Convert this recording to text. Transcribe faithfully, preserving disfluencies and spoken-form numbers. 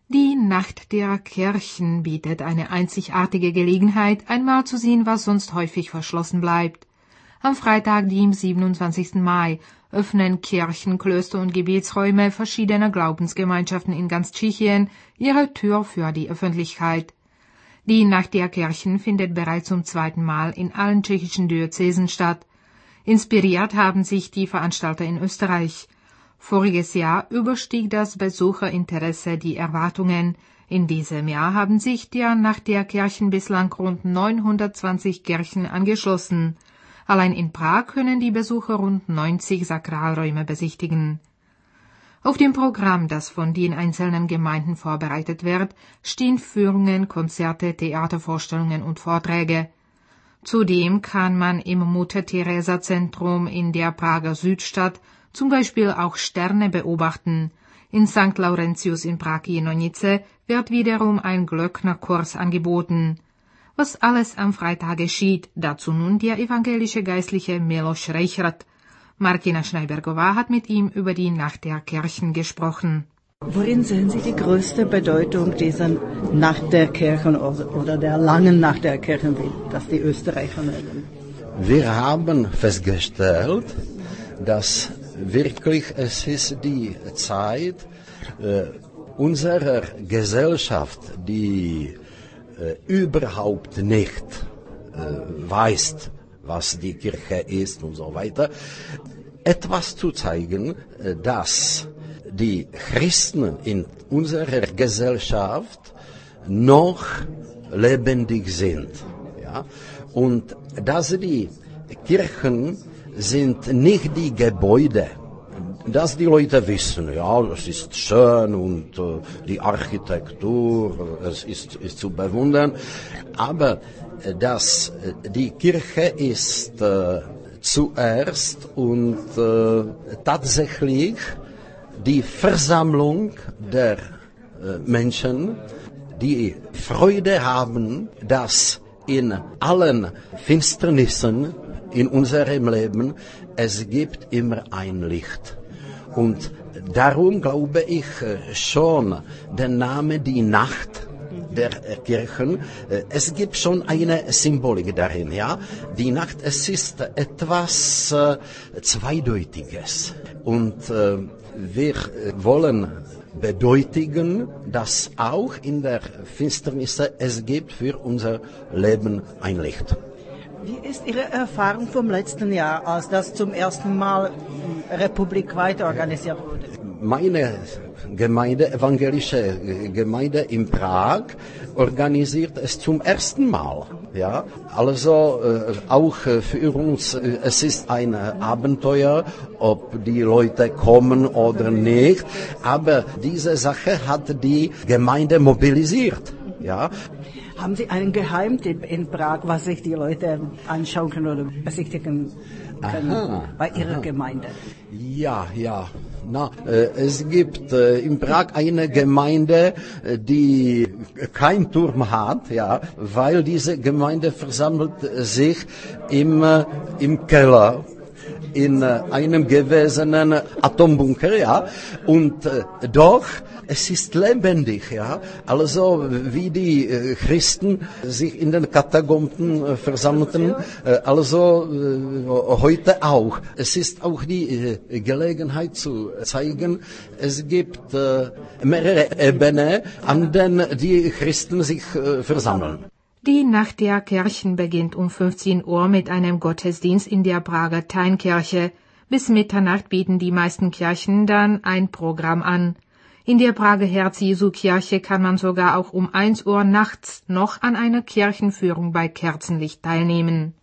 Die Nacht der Kirchen bietet eine einzigartige Gelegenheit, einmal zu sehen, was sonst häufig verschlossen bleibt. Am Freitag, dem siebenundzwanzigsten Mai, öffnen Kirchen, Klöster und Gebetsräume verschiedener Glaubensgemeinschaften in ganz Tschechien ihre Tür für die Öffentlichkeit. Die Nacht der Kirchen findet bereits zum zweiten Mal in allen tschechischen Diözesen statt. Inspiriert haben sich die Veranstalter in Österreich. Voriges Jahr überstieg das Besucherinteresse die Erwartungen. In diesem Jahr haben sich der Nacht der Kirchen bislang rund neunhundertzwanzig Kirchen angeschlossen. Allein in Prag können die Besucher rund neunzig Sakralräume besichtigen. Auf dem Programm, das von den einzelnen Gemeinden vorbereitet wird, stehen Führungen, Konzerte, Theatervorstellungen und Vorträge. Zudem kann man im Mutter-Teresa-Zentrum in der Prager Südstadt zum Beispiel auch Sterne beobachten. In Sankt Laurentius in Prag-Jenonice wird wiederum ein Glöcknerkurs angeboten. Was alles am Freitag geschieht, dazu nun der evangelische Geistliche Miloš Reichert. Martina Schneibergová hat mit ihm über die Nacht der Kirchen gesprochen. Worin sehen Sie die größte Bedeutung dieser Nacht der Kirchen oder der langen Nacht der Kirchen, wie das die Österreicher nennen? Wir haben festgestellt, dass wirklich es ist die Zeit äh, unserer Gesellschaft, die äh, überhaupt nicht äh, weiß, was die Kirche ist und so weiter, etwas zu zeigen, äh, dass die Christen in unserer Gesellschaft noch lebendig sind. Ja? Und dass die Kirchen sind nicht die Gebäude, dass die Leute wissen, ja, es ist schön und äh, die Architektur, es ist, ist zu bewundern, aber äh, dass äh, die Kirche ist äh, zuerst und äh, tatsächlich die Versammlung der äh, Menschen, die Freude haben, dass in allen Finsternissen in unserem Leben, es gibt immer ein Licht. Und darum glaube ich schon, der Name die Nacht der Kirchen, es gibt schon eine Symbolik darin, ja. Die Nacht, es ist etwas äh, Zweideutiges. Und äh, wir wollen bedeutigen, dass auch in der Finsternis es gibt für unser Leben ein Licht. Wie ist Ihre Erfahrung vom letzten Jahr, als das zum ersten Mal republikweit organisiert wurde? Meine Gemeinde, evangelische Gemeinde in Prag, organisiert es zum ersten Mal. Ja, also äh, auch für uns, äh, es ist ein Abenteuer, ob die Leute kommen oder nicht. Aber diese Sache hat die Gemeinde mobilisiert. Ja. Haben Sie einen Geheimtipp in Prag, was sich die Leute anschauen können oder besichtigen können aha, bei Ihrer aha. Gemeinde? Ja, ja. Na, äh, es gibt äh, in Prag eine Gemeinde, äh, die keinen Turm hat, ja, weil diese Gemeinde versammelt sich im, äh, im Keller in äh, einem gewesenen Atombunker, ja, und äh, doch es ist lebendig, ja, also wie die äh, Christen sich in den Katakomben äh, versammelten, äh, also äh, heute auch. Es ist auch die äh, Gelegenheit zu zeigen, es gibt äh, mehrere Ebenen, an denen die Christen sich äh, versammeln. Die Nacht der Kirchen beginnt um fünfzehn Uhr mit einem Gottesdienst in der Prager Teinkirche. Bis Mitternacht bieten die meisten Kirchen dann ein Programm an. In der Prager Herz-Jesu-Kirche kann man sogar auch um eins Uhr nachts noch an einer Kirchenführung bei Kerzenlicht teilnehmen.